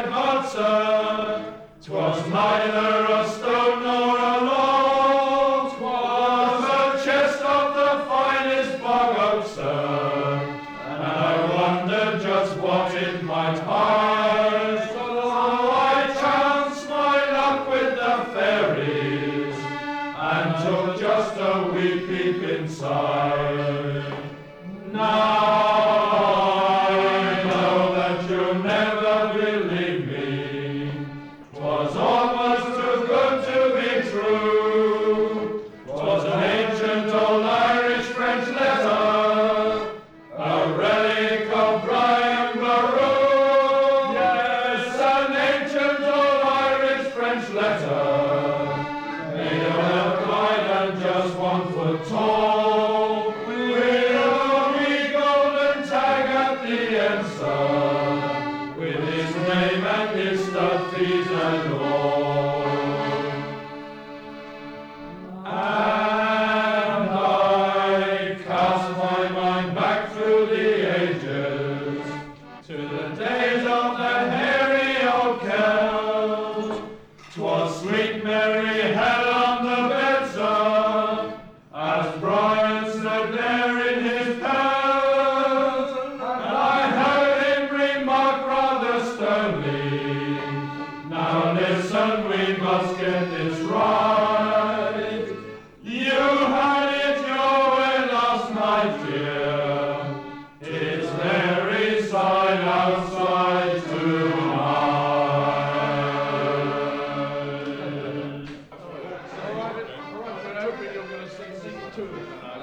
my heart, sir. 'Twas neither a stone nor a log, 'twas a chest of the finest bog oak, sir. And I wondered just what it might hide. So I chanced my luck with the fairies, and took just a wee peep inside. Now I know that you'll never believe me. 'Twas almost too good to be true. 'Twas an ancient old Irish-French letter, a relic of Brian Boru. Yes, an ancient old Irish-French letter, made of elk hide and just 1 foot tall, with a wee golden tag at the end, sir, with his name and his stud fees and all. And I cast my mind back through the ages to the days of the hairy old Celt. 'Twas sweet Mary had on the bed, sir, as Brian stood there in his pelt, and I heard him remark rather sternly, "Now listen, we must get this right. You had it your way last night, dear. It's there inside outside tonight." All right, I'm hoping you're going to sing two of them.